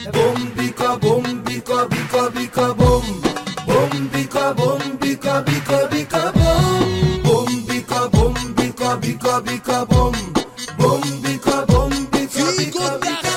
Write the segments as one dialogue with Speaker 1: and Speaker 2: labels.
Speaker 1: بوم بيكا بوم بيكا بيكا بيكا بوم بوم بيكا بوم بيكا بيكا بيكا بوم بوم بيكا بوم بيكا بيكا بيكا بوم بوم بيكا بوم بيكا بيكا بيكا.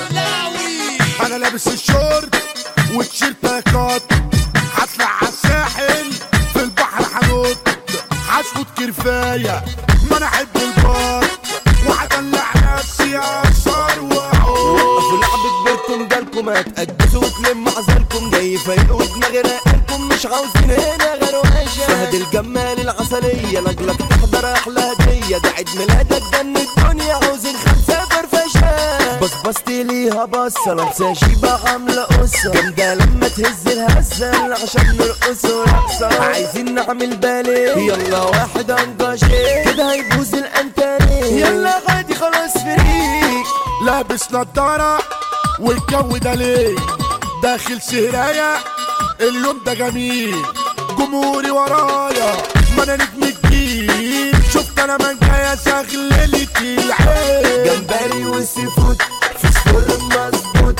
Speaker 2: انا لابس الشورت والتيشيرت كات، هطلع عالساحل في البحر هنط، هشفط كرفايه ما انا احب البار، وهدلع نفسي اكسر واعوم.
Speaker 1: وقفوا لعب كبركم جالكم هتأجزوا وتلم عزلكم، جاي فايق ودماغي راقلكم مش عاوزين هنا غير وحشة. فهد الجمال العسلية لاجلك تحضر احلى هدية، ده عيد ميلادك جن الدنيا عاوزين 5 فرفشة. بصبصت ليها بصة لابسة شيبة عاملة قصة جامدة لما تهز الهزة عشان نرقص ورقصة. عايزين نعمل باليه يلا واحد انجاشي كده هيبوظ الانتاني، يلا غادي خلاص فريق.
Speaker 2: لابس نضارة والجو ده ليه، داخل سهراية اليوم ده جميل، جمهوري ورايا ما انا نجم الجيل، شفت انا منجاية شغلتي العين.
Speaker 1: جمبري والسيفود فسفور مظبوط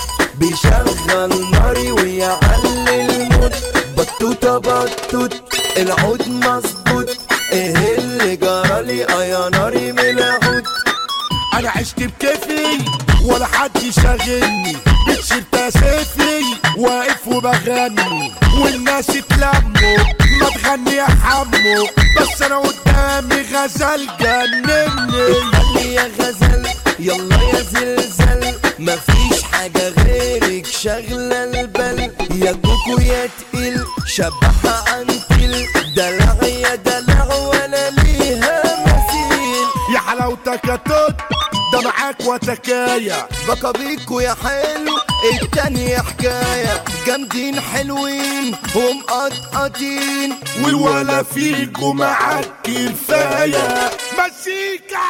Speaker 1: بيشغل ناري ويعلي المود، بطوطة بطوط العود مظبوط، ايه اللي جرالي يا ناري من العود.
Speaker 2: انا عشت بكيفي ولا حد يشغلني، بتشيرت اسفي واقف وبغني والناس اتلموا ما تغني يا حمو، بس انا قدامي غزل جنني.
Speaker 1: قالي يا غزل يلا يا زلزل مفيش حاجة غيرك شغلة البل، يا كوكو يا تقيل شبحها عنتل، دلع يا دلع ولا ليها مثيل.
Speaker 2: يا حلاوتك يا توت ده معاك وتكاية،
Speaker 1: بقى بيكو يا حلو التانية حكاية، جامدين حلوين ومقطقطين
Speaker 2: والولا فيكو معاك كفاية مسيكا.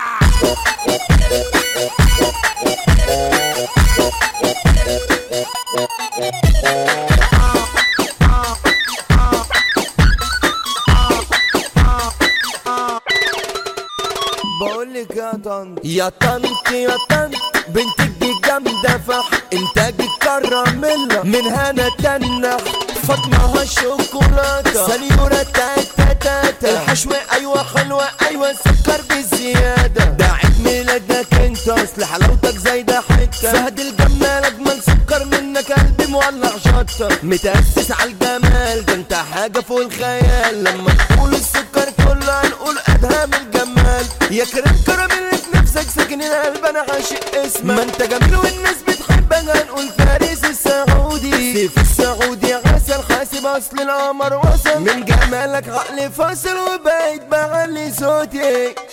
Speaker 1: بقولك يا طنط يا طنط يا طنط بنتك دي جامدة فح، انتاجك كراميلا من هنا تنح، فاطمة الشوكولاتة سنيورة تاتا تاتا، الحشوة ايوه حلوة ايوه سكر بزيادة، ده عيد ميلادك انت اصل حلاوتك زايدة حتة. فهد الجمال اجمل سكر منك قلبي مولع شطة، متأسس على الجمال ده انت حاجة فوق الخيال، لما تقول السكر كله هنقول ادهم الجمال، يا كريم كراميل في نفسك ساكن القلب انا عاشق اسمك، ما انت جميل والناس بتحبك هنقول فارس السعودي، سيف السعودي عسل حاسب اصل القمر وصل، من جمالك عقلي فاصل وبقيت بعلي صوتي.